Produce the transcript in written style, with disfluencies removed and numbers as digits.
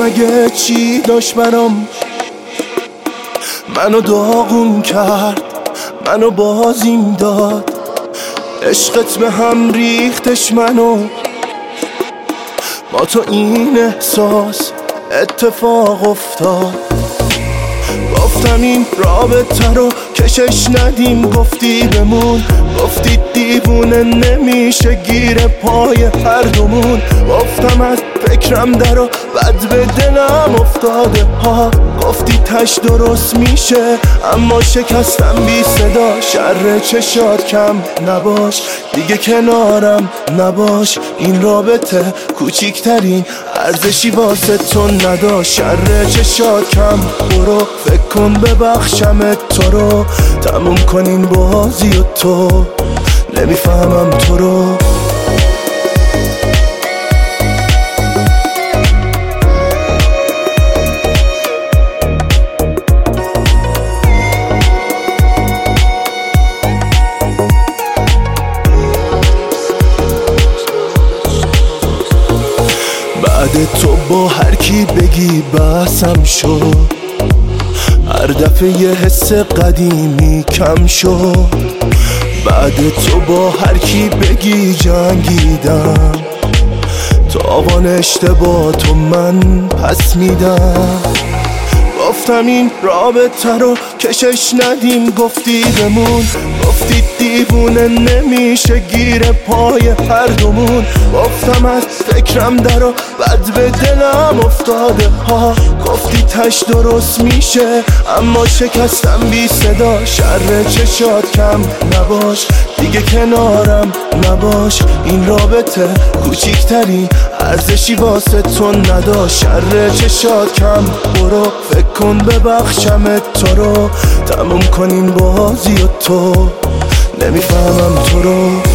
مگه چی داشت برام؟ منو داغون کرد، منو بازیم داد، عشقت به هم ریختش منو. با تو این احساس اتفاق افتاد. گفتم این رابطه رو کشش ندیم، گفتی بمون، گفتی دیوونه نمیشه گیر پای هر دومون. گفتم از فکرم در و بد به دلم افتاده ها، گفتی تش درست میشه اما شکستم بی صدا. شر چشات کم نباش دیگه کنارم نباش، این رابطه کوچیکترین ارزشی واسه تو نداشت. شر چشات کم برو، فکر کن ببخشمت تو رو، تموم کنین بازی و تو نمیفهمم تو رو. بعد تو با هر کی بگی بحثم شد، هر دفعه یه حس قدیمی کم شد. بعد تو با هر کی بگی جنگیدم، تاوان اشتباه تو من پس میدم. گفتم این رابطه رو کشش ندیم، گفتی بمون، گفتی دیوونه نمیشه گیر پای هر دومون. گفتم از فکرم در و بد به دلم افتاده ها، گفتی تش درست میشه اما شکستم بی صدا. شر چشات کم نباش دیگه کنارم نباش، این رابطه کوچیکترین ارزشی واسه تو نداشت. شر چشات کم برو، فکر کن ببخشمت تو رو، تموم کنین بازی و تو نمیفهمم تو رو.